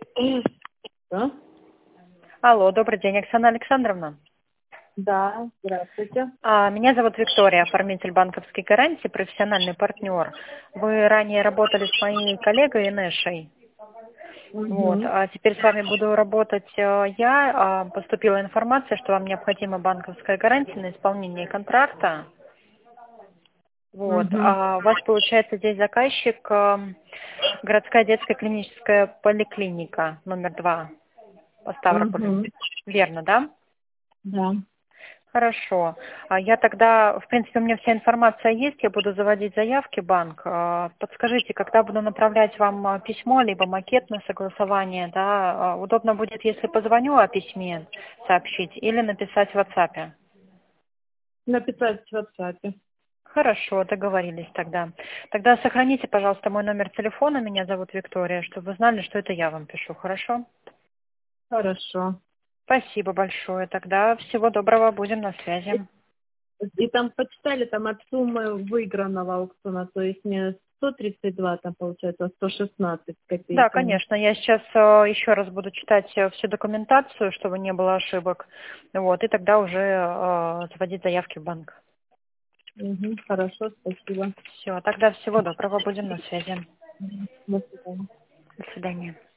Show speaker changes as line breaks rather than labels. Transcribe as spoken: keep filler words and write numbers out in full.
Да?
Алло, добрый день, Оксана Александровна.
Да, здравствуйте.
А, Меня зовут Виктория, оформитель банковской гарантии, профессиональный партнер. Вы ранее работали с моей коллегой Инешей. Вот.
Угу.
А теперь с вами буду работать э, я. А, Поступила информация, что вам необходима банковская гарантия на исполнение контракта. Вот.
Угу.
А у вас получается здесь заказчик э, городская детская клиническая поликлиника номер два по Ставрополю.
Угу.
Верно, да?
Да.
Хорошо. А Я тогда, в принципе, у меня вся информация есть, я буду заводить заявки в банк. А, Подскажите, когда буду направлять вам а, письмо, либо макет на согласование, да, а, удобно будет, если позвоню о письме сообщить или написать в WhatsApp?
Написать в WhatsApp.
Хорошо, договорились тогда. Тогда сохраните, пожалуйста, мой номер телефона, меня зовут Виктория, чтобы вы знали, что это я вам пишу, хорошо?
Хорошо.
Спасибо большое. Тогда всего доброго, будем на связи.
И там почитали там от суммы выигранного аукциона, то есть не сто тридцать два, там получается, а сто шестнадцать с
Да,
копейками.
конечно. Я сейчас э, еще раз буду читать э, всю документацию, чтобы не было ошибок. Вот, и тогда уже э, заводить заявки в банк.
Угу. Хорошо, спасибо.
Все, тогда всего доброго, будем на связи.
До свидания.
До свидания.